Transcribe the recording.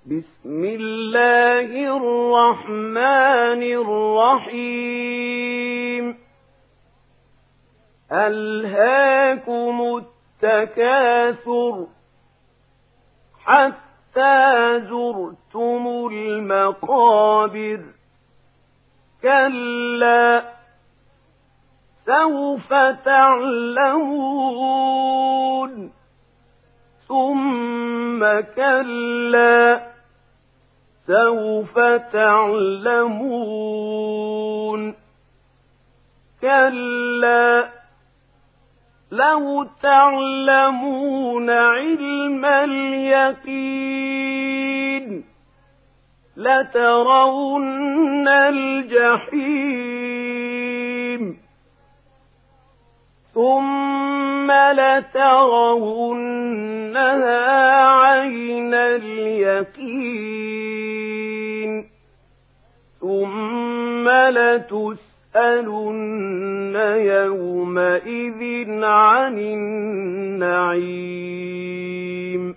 بسم الله الرحمن الرحيم ألهاكم التكاثر حتى زرتم المقابر كلا سوف تعلمون ثم كلا سوف تعلمون كلا لو تعلمون علم اليقين لترون الجحيم ثم لترونها عين اليقين ثم لتسألن يومئذ عن النعيم